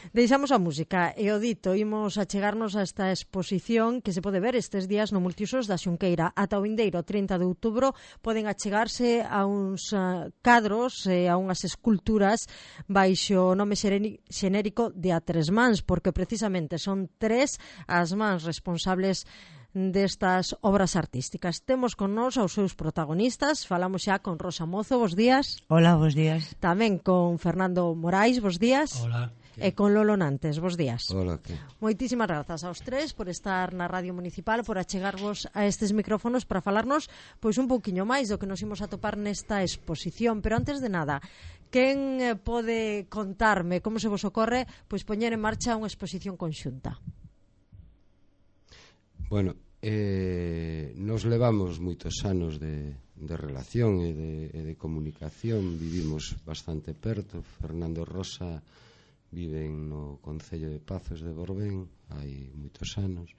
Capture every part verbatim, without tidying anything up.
Deixamos a música e o dito, imos a chegarnos a esta exposición que se pode ver estes días no Multiusos da Xunqueira. Ata o vindeiro trinta de outubro poden achegarse a uns uh, cadros e a unhas esculturas baixo o nome xenérico de A Tres Mans, porque precisamente son tres as mans responsables destas obras artísticas. Temos con nós aos seus protagonistas. Falamos xa con Rosa Mozo, bos días. Hola, bos días. Tamén con Fernando Morais, bos días. Hola. E con Lolo Nantes, bos días. Hola, que? Moitísimas grazas aos tres por estar na Radio Municipal, por achegarvos a estes micrófonos para falarnos pois un pouquiño máis do que nos imos atopar nesta exposición. Pero antes de nada, quen eh, pode contarme como se vos ocorre pois poñer en marcha unha exposición conxunta? Bueno, eh, nos levamos moitos anos de, de relación e de, e de comunicación, vivimos bastante perto. Fernando e Rosa viven no Concello de Pazos de Borbén hai moitos anos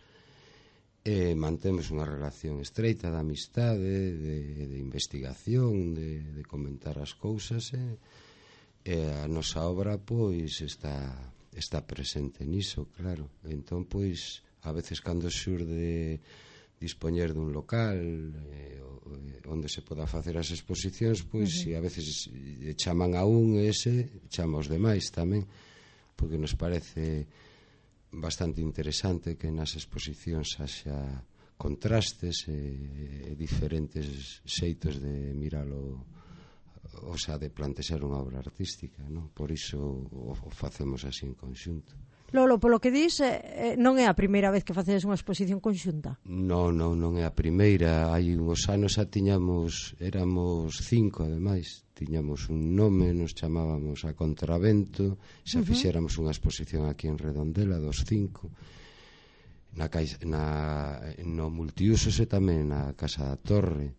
e mantemos unha relación estreita de amistade, de, de investigación, de, de comentar as cousas e, e a nosa obra pois está, está presente niso, claro. Entón pois a veces cando xurde dispoñer dun local eh, onde se poda facer as exposicións, pois uh-huh. si a veces chaman a un e ese chama os demais tamén, porque nos parece bastante interesante que nas exposicións haxa contrastes e, e diferentes xeitos de miralo, o sea, de plantexar unha obra artística, non? Por iso o, o facemos así en conxunto. Lolo, polo que dis, eh, non é a primeira vez que facedes unha exposición conxunta? Non, non, non é a primeira. Hai uns anos xa tiñamos, éramos cinco, ademais. Tiñamos un nome, nos chamábamos A Contravento, xa uh-huh. fixéramos unha exposición aquí en Redondela, dos cinco. Na, na, no Multiusos e tamén na Casa da Torre.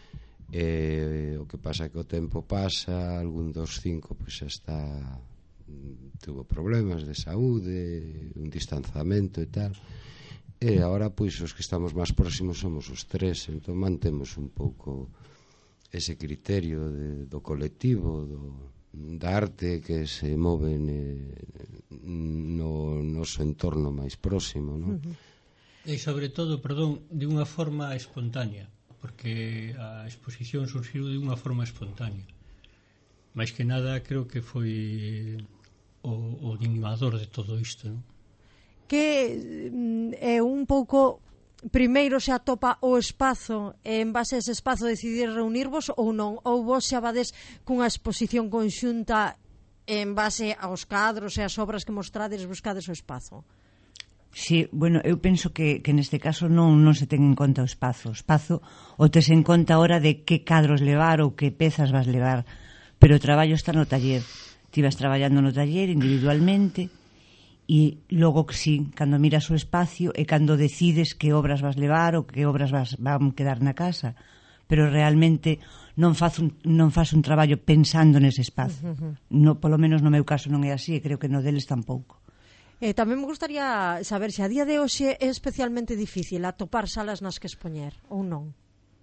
E, o que pasa é que o tempo pasa, algún dos cinco pois xa está... tuvo problemas de saúde, un distanzamento e tal, e agora pois os que estamos máis próximos somos os tres, entón mantemos un pouco ese criterio de, do colectivo, do, da arte que se move ne, no noso entorno máis próximo, non? E sobre todo, perdón, de unha forma espontánea, porque a exposición surgiu de unha forma espontánea. Mais que nada, creo que foi o, o animador de todo isto, non? Que mm, é un pouco... Primeiro se atopa o espazo e en base a ese espazo decidir reunirvos ou non? Ou vos xa vades cunha exposición conxunta en base aos cadros e as obras que mostrades buscades o espazo? Sí, bueno, eu penso que, que neste caso non, non se ten en conta o espazo. O espazo o tes en conta a hora de que cadros levar ou que pezas vas levar. Pero o traballo está no taller. Ti vas traballando no taller individualmente e logo que sí, cando miras o espacio e cando decides que obras vas levar ou que obras vas, van quedar na casa. Pero realmente non faz un, non faz un traballo pensando nese espazo. Uh-huh. No, polo menos no meu caso non é así e creo que no deles tampouco. Eh, tamén me gustaría saber se a día de hoxe é especialmente difícil atopar salas nas que expoñer ou non.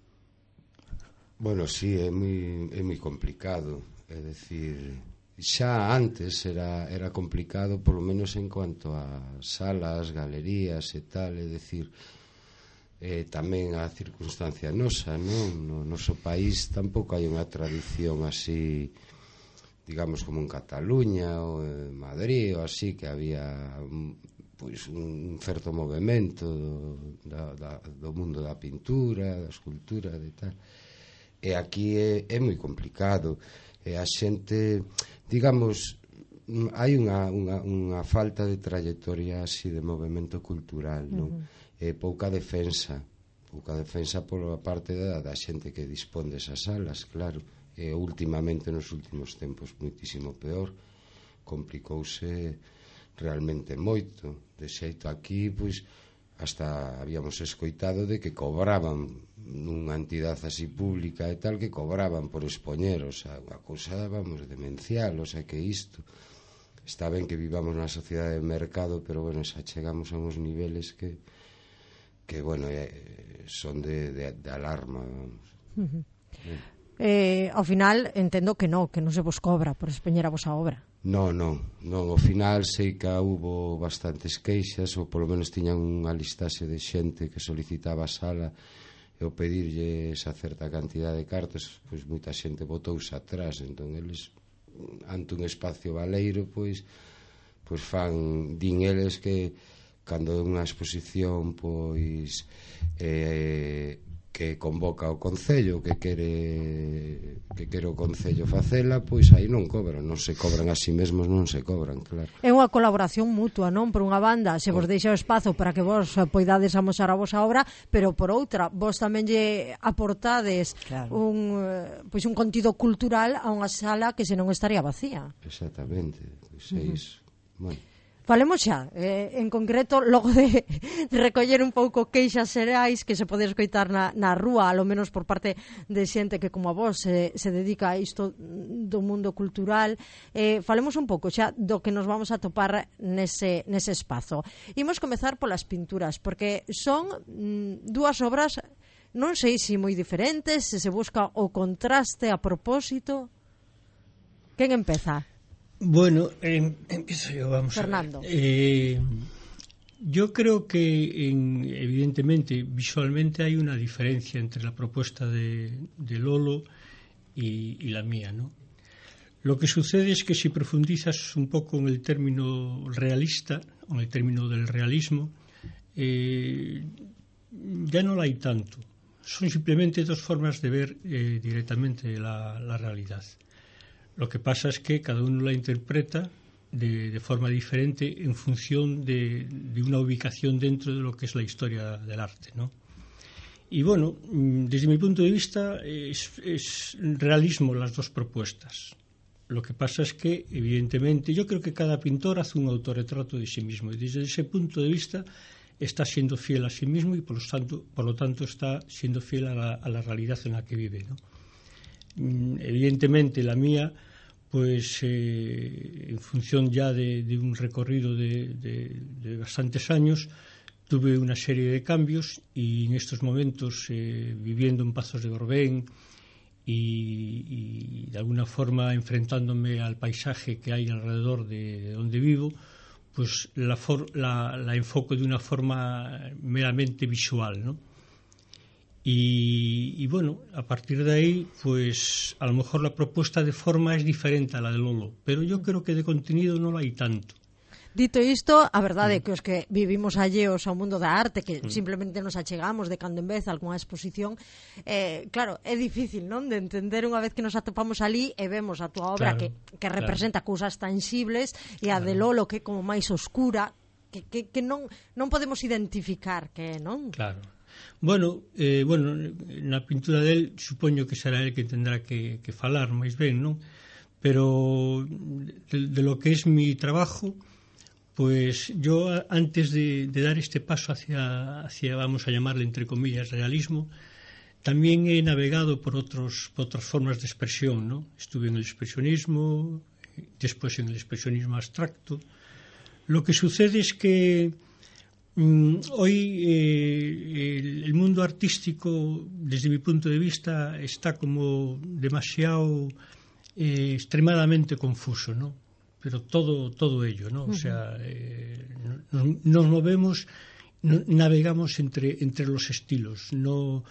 Bueno, sí, é moi, é moi complicado. É dicir, xa antes era, era complicado, polo menos en cuanto a salas, galerías e tal, é dicir, eh, tamén a circunstancia nosa, non? No noso país tampouco hai unha tradición así, digamos, como en Cataluña ou en Madrid ou así, que había pois un certo movimento do, da, da, do mundo da pintura, da escultura e tal. E aquí é, é moi complicado. E a xente, digamos, hai unha, unha, unha falta de trayectoria así de movimento cultural, non? Uh-huh. E pouca defensa, pouca defensa pola parte da, da xente que dispón desas salas, claro. E últimamente, nos últimos tempos, moitísimo peor. Complicouse realmente moito. De xeito aquí, pois, hasta habíamos escoitado de que cobraban nunha entidade así pública e tal, que cobraban por expoñer, o sea, unha cousa, vamos, demencial, o sea, que isto está ben que vivamos na sociedade de mercado, pero, bueno, xa chegamos a uns niveles que que, bueno, eh, son de, de, de alarma, vamos. Uh-huh. eh. eh, ao final entendo que non, que non se vos cobra por expoñer a vosa obra. Non, non, non, ao final sei que hubo bastantes queixas, ou polo menos tiñan unha listaxe de xente que solicitaba a sala, e ao pedirlle esa certa cantidad de cartas, pois moita xente botouse atrás, entón eles, ante un espacio baleiro, pois, pois fan, din eles que cando é unha exposición, pois, eh, que convoca o Concello, que quere que quere o Concello facela, pois aí non cobran, non se cobran a si mesmos, non se cobran, claro. É unha colaboración mutua, non? Por unha banda, se vos deixa o espazo para que vos poidades amosar a vosa obra, pero por outra, vos tamén lle aportades claro. un pois un contido cultural a unha sala que senón estaría vacía. Exactamente, pois é iso. Uh-huh. Bueno. Falemos xa, eh, en concreto, logo de, de recoller un pouco queixas xerais que se pode escoitar na, na rúa, alo menos por parte de xente que como a vos se, se dedica a isto do mundo cultural, eh, falemos un pouco xa do que nos vamos a topar nese, nese espazo. Imos comezar polas pinturas, porque son mm, dúas obras, non sei se moi diferentes, se se busca o contraste a propósito. Quen empeza? Bueno, eh, empiezo yo, vamos Fernando. a ver. Eh, yo creo que, en, evidentemente, visualmente hay una diferencia entre la propuesta de, de Lolo y, y la mía, ¿no? Lo que sucede es que si profundizas un poco en el término realista, o en el término del realismo, eh, ya no la hay tanto. Son simplemente dos formas de ver eh, directamente la, la realidad. Lo que pasa es que cada uno la interpreta de, de forma diferente en función de, de una ubicación dentro de lo que es la historia del arte, ¿no? Y bueno, desde mi punto de vista es, es realismo las dos propuestas. Lo que pasa es que, evidentemente, yo creo que cada pintor hace un autorretrato de sí mismo y desde ese punto de vista está siendo fiel a sí mismo y por lo tanto, por lo tanto está siendo fiel a la, a la realidad en la que vive, ¿no? Evidentemente la mía, pues eh, en función ya de, de un recorrido de, de, de bastantes años, tuve una serie de cambios y en estos momentos eh, viviendo en Pazos de Borbén y, y de alguna forma enfrentándome al paisaje que hay alrededor de, de donde vivo, pues la, for, la, la enfoco de una forma meramente visual, ¿no? Y, y bueno, a partir de ahí, pues a lo mejor la propuesta de forma es diferente a la de Lolo, pero yo creo que de contenido no la hay tanto. Dito isto, a verdade é que os que vivimos alleos ao mundo da arte, que mm. simplemente nos achegamos de cando en vez a algunha exposición, eh, claro, é difícil, non? De entender unha vez que nos atopamos ali e vemos a túa obra claro, que, que representa claro. cousas tangibles e a claro. de Lolo que é como máis oscura, que, que, que non, non podemos identificar que, non? Claro. Bueno, eh, bueno, na pintura del supoño que será el que tendrá que, que falar máis ben, non? Pero de, de lo que es mi trabajo, pues yo antes de, de dar este paso hacia, hacia, vamos a llamarle entre comillas, realismo, también he navegado por, otros, por otras formas de expresión, ¿no? Estuve en el expresionismo, después en el expresionismo abstracto. Lo que sucede es que hoy eh, el, el mundo artístico, desde mi punto de vista, está como demasiado eh, extremadamente confuso, ¿no? Pero todo todo ello, ¿no? Uh-huh. O sea, eh, nos, nos movemos, no, navegamos entre entre los estilos. No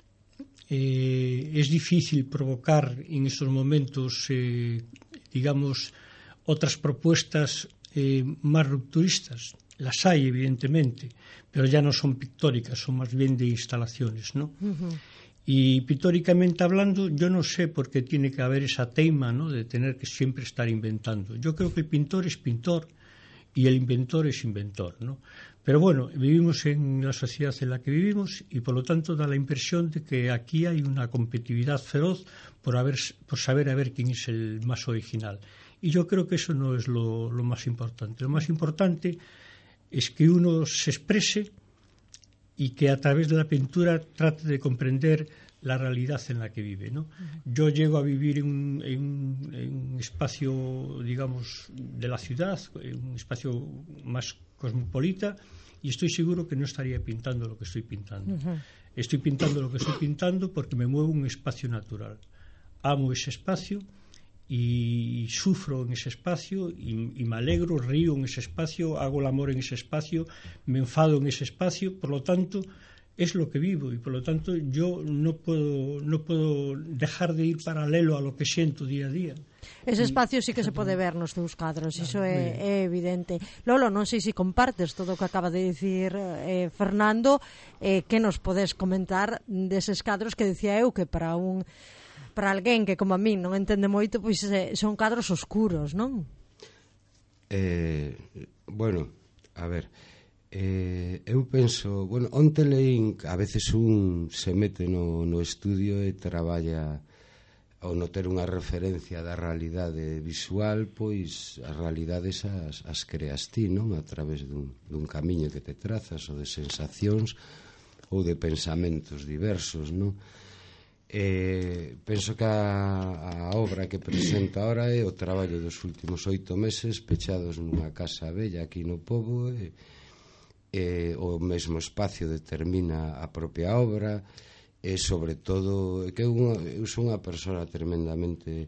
eh, es difícil provocar en estos momentos, eh, digamos, otras propuestas eh, más rupturistas. Las hay, evidentemente, pero ya no son pictóricas, son más bien de instalaciones, ¿no? Uh-huh. Y pictóricamente hablando, yo no sé por qué tiene que haber esa teima, ¿no?, de tener que siempre estar inventando. Yo creo que el pintor es pintor y el inventor es inventor, ¿no? Pero bueno, vivimos en la sociedad en la que vivimos y por lo tanto da la impresión de que aquí hay una competitividad feroz por, haber, por saber a ver quién es el más original. Y yo creo que eso no es lo, lo más importante. Lo más importante es que uno se exprese y que a través de la pintura trate de comprender la realidad en la que vive, ¿no? Uh-huh. Yo llego a vivir en un, en, un, en un espacio, digamos, de la ciudad, en un espacio más cosmopolita, y estoy seguro que no estaría pintando lo que estoy pintando. Uh-huh. Estoy pintando lo que estoy pintando porque me muevo en un espacio natural. amo ese espacio e sufro en ese espacio e, e me alegro, río en ese espacio, hago el amor en ese espacio, me enfado en ese espacio, por lo tanto es lo que vivo y por lo tanto yo no puedo, no puedo dejar de ir paralelo a lo que siento día a día. Ese espacio sí que se pode ver nos teus cadros, iso é, é evidente. Lolo, non sei se compartes todo o que acaba de dicir eh, Fernando, eh, que nos podes comentar deses cadros que decía eu que para un para alguén que como a mí non entende moito, pois eh, son cadros oscuros, non? Eh, bueno, a ver, eh, eu penso, bueno, onte leín, a veces un se mete no, no estudio e traballa ao non ter unha referencia da realidade visual, pois as realidades as, as creas ti, non? A través dun, dun camiño que te trazas, ou de sensacións, ou de pensamentos diversos, non? Eh, penso que a, a obra que presenta ahora é o traballo dos últimos oito meses pechados nunha casa bella aquí no Pobo, e, e o mesmo espacio determina a propia obra, e sobre todo que eu, eu sou unha persona tremendamente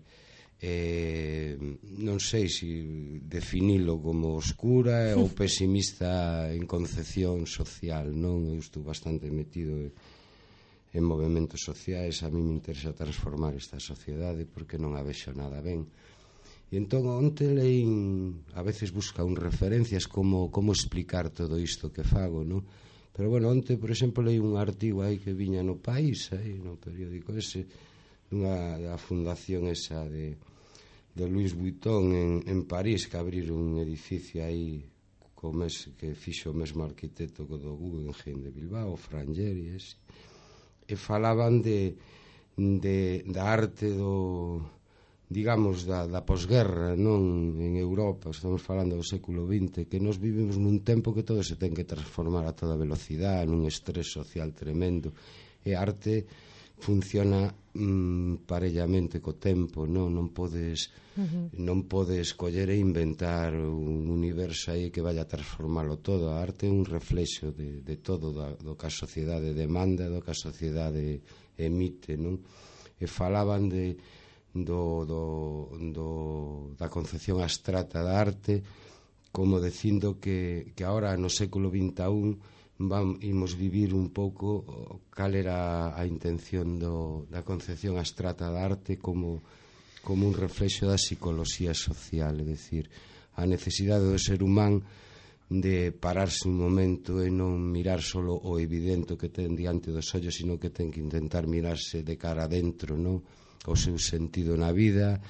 eh, non sei se definilo como oscura ou pesimista en concepción social, non? Eu estou bastante metido en, en movimentos sociais, a mí me interesa transformar esta sociedade porque non a vexo nada ben. E entón onte leín, a veces busca un referencias como, como explicar todo isto que fago, non? Pero, bueno, onte, por exemplo, leí un artigo aí que viña no País, aí, no periódico ese, dunha, da fundación esa de, de Louis Vuitton en, en París, que abriron un edificio aí co mes, que fixo o mesmo arquitecto co do Guggenheim de Bilbao, Frangeri, ese, e falaban de, de, da arte do, digamos, da, da posguerra, non en Europa, estamos falando do século vinte, que nos vivimos nun tempo que todo se ten que transformar a toda velocidade, nun estrés social tremendo, e a arte funciona mm, parellamente co tempo, non, non podes uh-huh. non podes coller e inventar un universo aí que vaya a transformarlo todo. A arte é un reflexo de, de todo da, do que a sociedade demanda, do que a sociedade emite, non? E falaban de Do, do, do, da concepción abstrata da arte como dicindo que, que ahora no século vinte e un vamos, imos vivir un pouco cal era a intención do, da concepción abstrata da arte como, como un reflexo da psicoloxía social, é dicir, a necesidade do ser humano de pararse un momento e non mirar solo o evidente que ten diante dos ollos, sino que ten que intentar mirarse de cara adentro, non? O seu sentido na vida,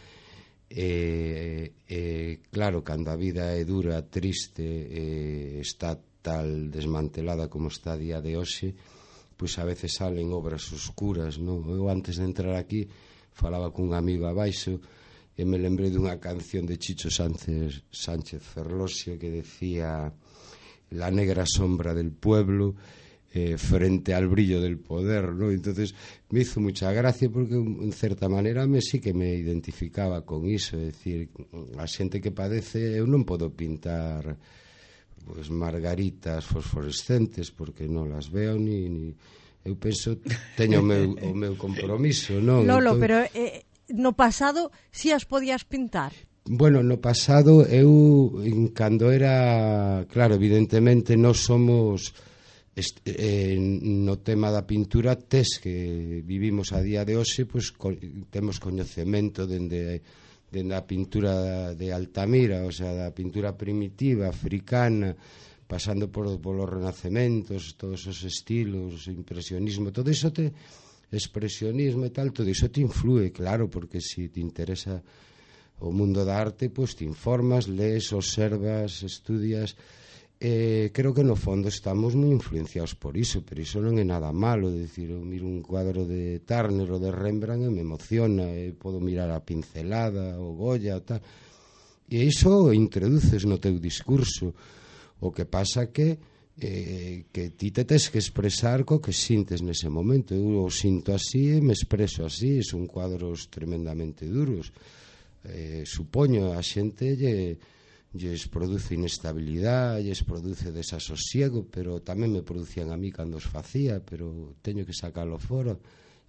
e, e claro, cando a vida é dura, triste, e está tal desmantelada como está a día de hoxe, pois a veces salen obras oscuras, non? Eu antes de entrar aquí falaba cun amigo abaixo e me lembrei dunha canción de Chicho Sánchez, Sánchez Ferlosio que decía La negra sombra del pueblo, Eh, frente al brillo del poder, ¿no? Entonces me hizo mucha gracia porque en certa maneira me sí que me identificaba con iso, é dicir, a xente que padece eu non podo pintar pues, margaritas fosforescentes porque non las veo ni, ni... eu penso, teño o meu, o meu compromiso, non? Lolo, entón... pero eh, no pasado si as podías pintar? Bueno, no pasado eu, en, cando era, claro, evidentemente nós somos Este, eh, no tema da pintura tes que vivimos a día de hoxe, pois co, temos coñecemento dende, dende a pintura de Altamira, o sea, da pintura primitiva africana, pasando por, por los renacementos, todos os estilos, impresionismo, todo iso te expresionismo e tal, todo iso te influe, claro, porque se te interesa o mundo da arte, pois te informas, lees, observas, estudias. Eh, creo que no fondo estamos moi influenciados por iso, pero iso non é nada malo, é dicir, eu miro un cuadro de Turner ou de Rembrandt e me emociona, e podo mirar a pincelada, o Goya, o tal, e iso introduces no teu discurso. O que pasa que eh, que ti te tes que expresar co que sintes nese momento. Eu o sinto así e me expreso así, son cuadros tremendamente duros, eh, supoño a xente lle lles produce inestabilidade, lles produce desasosiego, pero tamén me producían a mí cando os facía, pero teño que sacalo fora,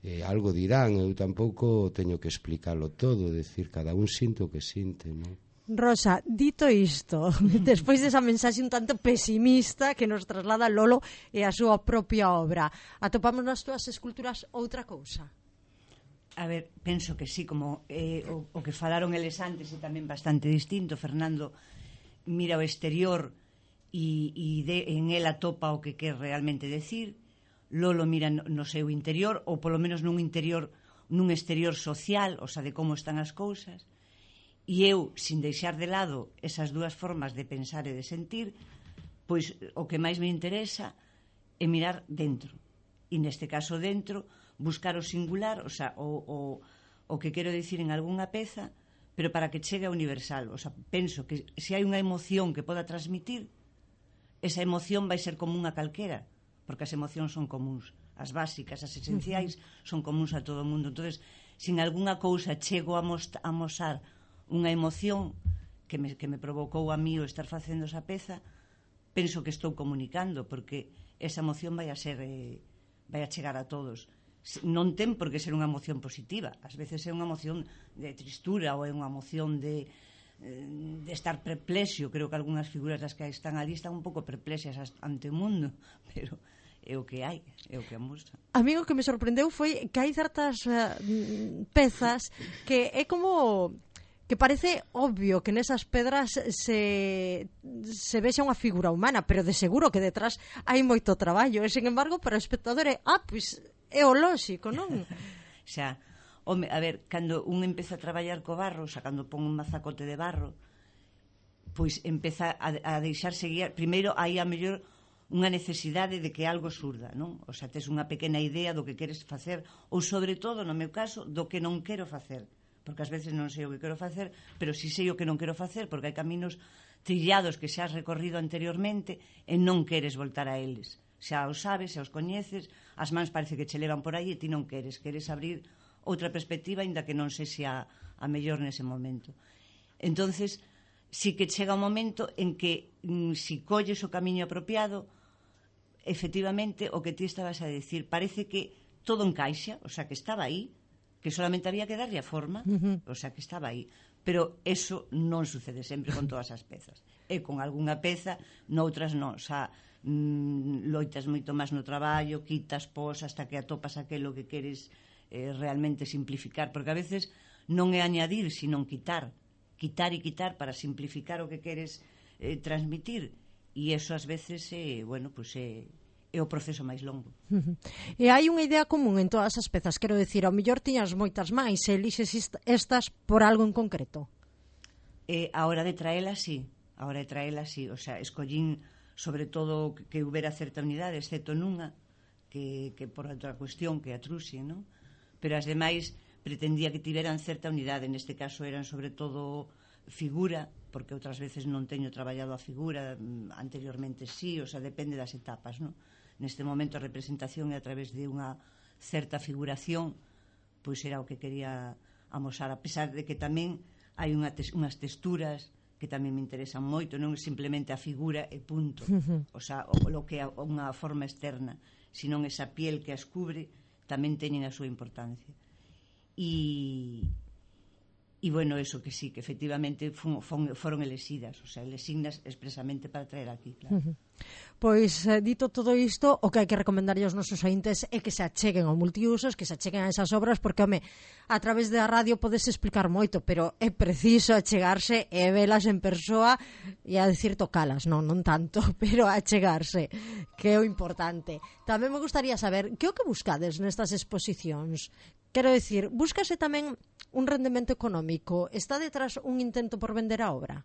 eh, algo dirán, eu tampouco teño que explicalo todo, decir, cada un sinto o que sinte, non? Rosa, dito isto, despois desa mensaxe un tanto pesimista que nos traslada Lolo e a súa propia obra, atopamos nas túas esculturas outra cousa? A ver, penso que sí, como eh, o, o que falaron eles antes é tamén bastante distinto. Fernando mira o exterior e, e de, en el atopa o que quer realmente decir. Lolo mira no, no seu interior, ou polo menos nun interior, nun exterior social, o sea, de como están as cousas. E eu, sin deixar de lado esas dúas formas de pensar e de sentir, pois o que máis me interesa é mirar dentro. E neste caso dentro, buscar o singular, o, sea, o, o, o que quero dicir en algunha peza, pero para que chegue a universal. O sea, penso que se hai unha emoción que poda transmitir, esa emoción vai ser común a calquera, porque as emocións son comuns. As básicas, as esenciais, son comuns a todo o mundo. Entonces, sin algunha cousa chego a, most a mostrar unha emoción que me, que me provocou a mí o estar facendo esa peza, penso que estou comunicando, porque esa emoción vai a ser eh, vai a chegar a todos. Non ten por que ser unha emoción positiva, ás veces é unha emoción de tristura ou é unha emoción de, de estar perplexo. Creo que algunhas figuras das que están ali están un pouco perplexas ante o mundo, pero é o que hai, é o que mostra. A mí o que me sorprendeu foi que hai certas uh, pezas que é como que parece obvio que nesas pedras se, se vexa unha figura humana, pero de seguro que detrás hai moito traballo, e sen embargo para o espectador é, ah, pois é o lóxico, non? Xa, home, a ver, cando un empeza a traballar co barro, xa cando pon un mazacote de barro, pois empeza a, a deixarse guiar. Primeiro hai a mellor unha necesidade de que algo surda, non? O sea, tes unha pequena idea do que queres facer, ou sobre todo, no meu caso, do que non quero facer, porque ás veces non sei o que quero facer, pero si sei o que non quero facer, porque hai caminos trillados que xa has recorrido anteriormente e non queres voltar a eles. Xa os sabes, xa os coñeces, as mans parece que che levan por aí e ti non queres, queres abrir outra perspectiva, aínda que non sei se a, a mellor nese momento. Entonces, si que chega un momento en que mm, si colles o camiño apropiado, efectivamente, o que ti estabas a decir, parece que todo encaixa, o sea, que estaba aí, que solamente había que darlle a forma, uh-huh. O sea, que estaba aí. Pero eso non sucede sempre con todas as pezas. E con algunha peza, noutras non. O sea, mm, loitas moito máis no traballo, quitas, pos, hasta que atopas aquilo que queres eh, realmente simplificar. Porque a veces non é añadir, sino quitar. Quitar e quitar para simplificar o que queres eh, transmitir. E eso ás veces, eh, bueno, pues é... Eh, é o proceso máis longo. Uh-huh. E hai unha idea común en todas as pezas, quero dicir, ao mellor tiñas moitas máis, e elixes estas por algo en concreto. Eh, a hora de traelas, sí, a hora de traelas, sí, o sea, escollín sobre todo que, que houbera certa unidade, excepto nunha, que, que por outra cuestión que a truxe, non? Pero as demais pretendía que tiveran certa unidade, neste caso eran sobre todo figura, porque outras veces non teño traballado a figura, anteriormente sí, o sea, depende das etapas, non? Neste momento a representación é a través de unha certa figuración, pois era o que quería amosar, a pesar de que tamén hai unha tes, unhas texturas que tamén me interesan moito, non é simplemente a figura e punto, uh-huh. O sea, o, o que é unha forma externa, senón esa piel que as cubre tamén teñen a súa importancia. E E, bueno, eso que sí, que efectivamente fun, fun, foron elexidas, o sea, elesignas expresamente para traer aquí, claro. Uh-huh. Pois, eh, dito todo isto, o que hai que recomendarlle aos nosos ointes é que se acheguen ao multiusos, que se acheguen a esas obras, porque, home, a través da radio podes explicar moito, pero é preciso achegarse e velas en persoa e a decir tocalas, non, non tanto, pero achegarse, que é o importante. Tamén me gustaría saber, que o que buscades nestas exposicións? Quero dicir, búscase tamén un rendemento económico? Está detrás un intento por vender a obra?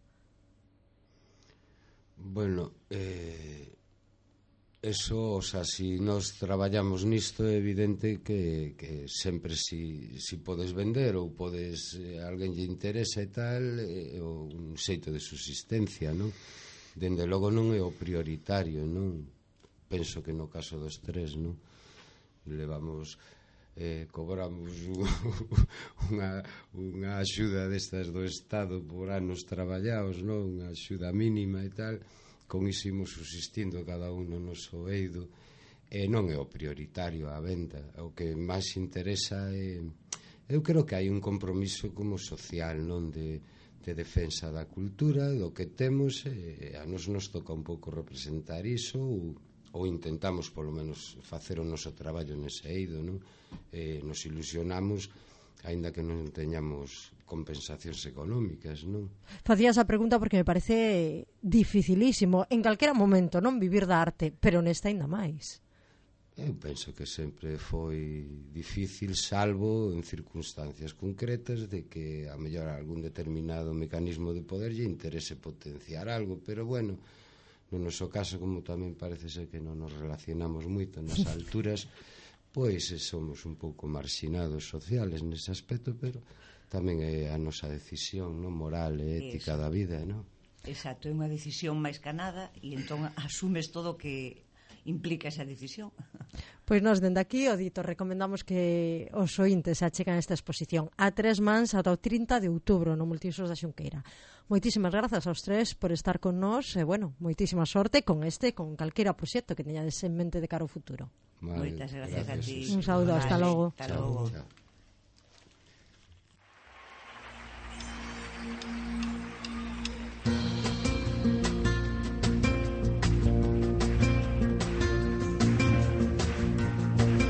Bueno, eh, eso, o sea, si nos traballamos nisto é evidente que, que sempre si, si podes vender ou podes, eh, alguén lle interesa e tal, é eh, un xeito de subsistencia, non? Dende logo non é o prioritario, non? Penso que no caso dos tres, non? Levamos... Eh, cobramos unha, unha axuda destas do Estado por anos traballados, non? Unha axuda mínima e tal, con iso imos subsistindo cada un no noso eido e non é o prioritario a venda. O que máis interesa é, eu creo que hai un compromiso como social, non, de, de defensa da cultura, do que temos, e a nos nos toca un pouco representar iso, ou, ou intentamos polo menos facer o noso traballo nese eido, non? E nos ilusionamos, aínda que non teñamos compensacións económicas, non? Facías a pregunta porque me parece dificilísimo en calquera momento non vivir da arte, pero nesta aínda máis. Eu penso que sempre foi difícil, salvo en circunstancias concretas de que a mellor algún determinado mecanismo de poder lle interese potenciar algo, pero bueno, no noso caso, como tamén parece ser que non nos relacionamos moito nas alturas, pois somos un pouco marxinados sociales nese aspecto, pero tamén é a nosa decisión, non, moral e ética da vida, non? Exacto, é unha decisión máis canada e entón asumes todo o que implica esa decisión. Pois nós, dende aquí, o dito, recomendamos que os ointes achegan esta exposición a tres mans ata o trinta de outubro no Multiusos da Xunqueira. Moitísimas grazas aos tres por estar con nós e, bueno, moitísima sorte con este, con calquera proxecto que teñades en mente de cara ao futuro. Vale, moitas gracias, gracias a ti. Un saúdo, hasta logo. Hasta logo. Chao.